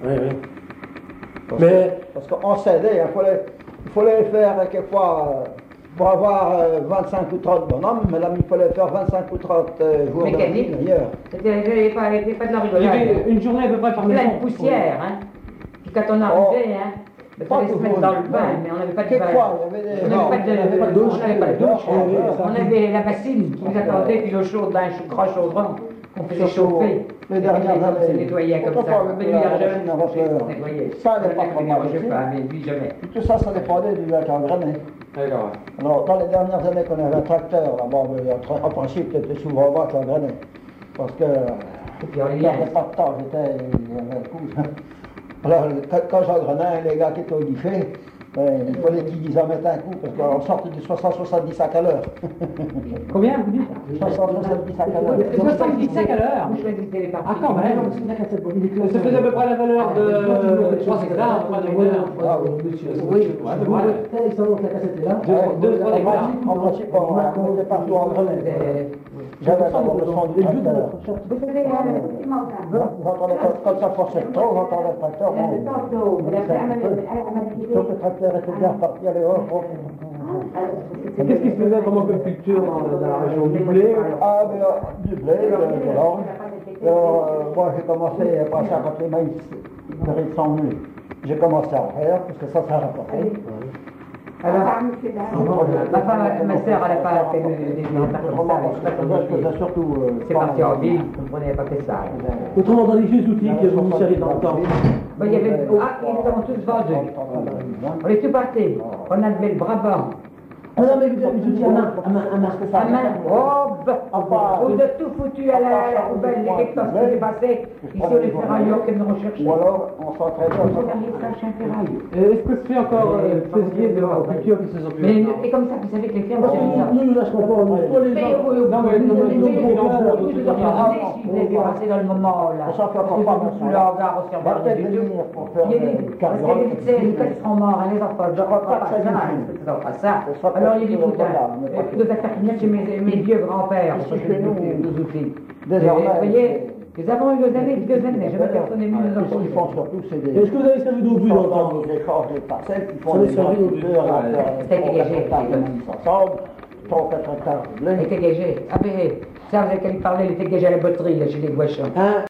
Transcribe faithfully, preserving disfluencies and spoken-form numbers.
Oui, oui. Parce Mais... que, parce qu'on s'aidait, il fallait, il fallait faire quelquefois, euh, pour avoir euh, vingt-cinq ou trente bonhommes, mais là il fallait faire vingt-cinq ou trente euh, jours mécanique d'ailleurs. C'était pas, pas de la Il y rigolade. avait une journée à peu près par maison. Plein de poussière, hein. Puis quand on arrivait, hein, il fallait se mettre dans le bain, mais on n'avait pas de bain. Quelquefois, il y avait des... On n'avait pas de douche, on n'avait pas de douche. On On avait la bassine qui nous attendait, puis l'eau chaude dans un grand chaudron qu'on faisait chauffer. Les dernières années. Se nettoyait comme ça. Mais lui, l'argent, se nettoyait. Ça n'est pas trop mal. Je sais pas, mais lui, jamais. Tout ça, ça dépendait du lac engrené. D'accord. Alors, dans les dernières années qu'on avait un tracteur, là, bon, en principe, c'était souvent vache engrené. Parce que... puis on il n'y avait pas de temps, j'étais... il y avait un coup. Alors, quand, quand j'engrenais, les gars qui étaient au guichet, ben, il fallait qu'ils en mettent un coup, parce qu'on sortait de soixante à soixante-dix sacs à l'heure. Combien vous dites? soixante à soixante-dix sacs à l'heure. soixante-dix sacs à l'heure. Ah, quand même. Ça faisait à peu près la valeur de trois hectares, pas de valeur. Ah oui. Oui, deux, trois hectares. En principe, on était partout engrené. J'avais d'abord le son du tracteur. Vous entendez, quand ça forçait trop, vous entendez le tracteur, bon, donc le tracteur était bien reparti, allez hop, hop. Qu'est-ce qui se faisait comme agriculture dans, dans la région du blé? Ah, mais, euh, du blé, de, de l'orge. Alors, euh, moi j'ai commencé à passer à quand les maïs, ils méritent cent mille. J'ai commencé à en faire, parce que ça, ça a rapporté. Alors, ma femme, ma soeur, elle n'a pas fait des Je surtout. C'est parti en ville, on n'avait pas fait ça. Autrement, dans les vieux outils que vous servez dans le temps. Ben, il y avait, ah, ils étaient tous vendus. On est tout partis. On avait le Brabant. Ah non, mais les outils à main, à main, à main. À main, oh, bah, on a tout foutu à la, à la poubelle, les hectares qui étaient passés. Ici, on est ferrailleurs qui nous recherchaient. Ou alors, on s'entraînait. Est-ce que se fait encore faisiez de l'agriculture qui se sont plus? Mais et comme ça, vous savez que les fermes, c'est ça. Nous, nous lâcherons pas, nous. Pas les gens. Non, mais nous, nous, nous, vous avez passé dans le moment, là. On s'en fait encore pas mal. Le hangar, on s'y regarde du tout. Il y a des carburants. Parce que les quand ils seront morts, les enfants, je crois pas ça, ça. Alors, il y a des boutins. Deux affaires qui viennent chez mes, mes vieux grands-pères, nos outils. Désormais. Vous voyez, nous avons eu deux années, deux années, je ne personne n'est venu nous en Ce qu'ils font surtout, c'est des. Est-ce que vous avez servi d'obus dans le temps? Ils échangent des parcelles, qui font Ça des les servi d'obus. C'était dégagé. ensemble, trois ou quatre hectares de blé. Il était gagé. Ah, mais ça, vous avez qu'à lui parler, il était gagé à la botterie, là, chez les Boissons. Hein?